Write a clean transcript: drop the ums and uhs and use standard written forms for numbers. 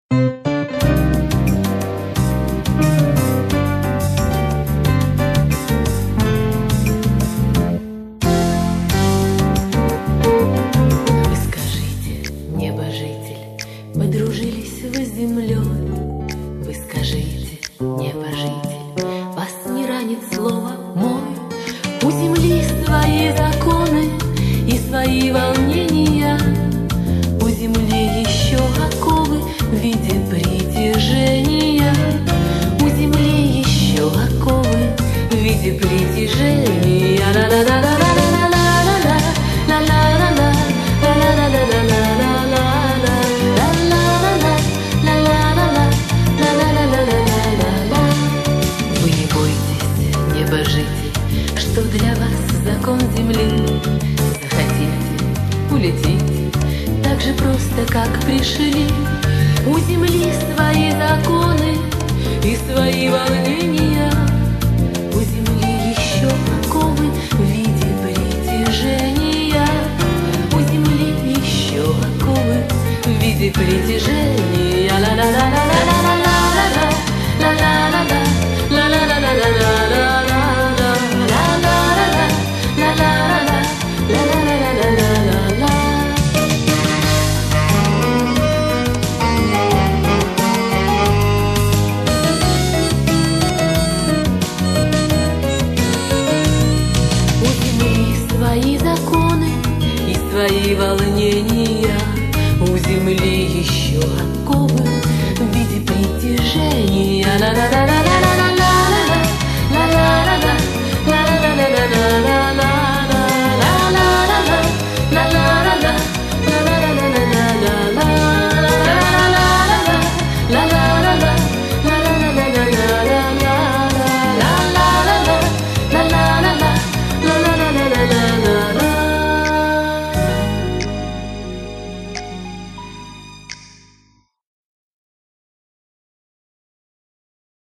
Подружились вы с землей, вы скажите, небожитель, вас не ранит слово мой. У земли свои законы и свои волнения, у земли еще оковы в виде притяжения, у земли еще оковы в виде притяжения. Что для вас закон земли? Захотите, улетите так же просто, как пришли. У земли свои законы и свои волнения, у земли еще оковы в виде притяжения, у земли еще оковы в виде притяжения. Свои законы и свои волнения, у земли еще оковы в виде притяжения.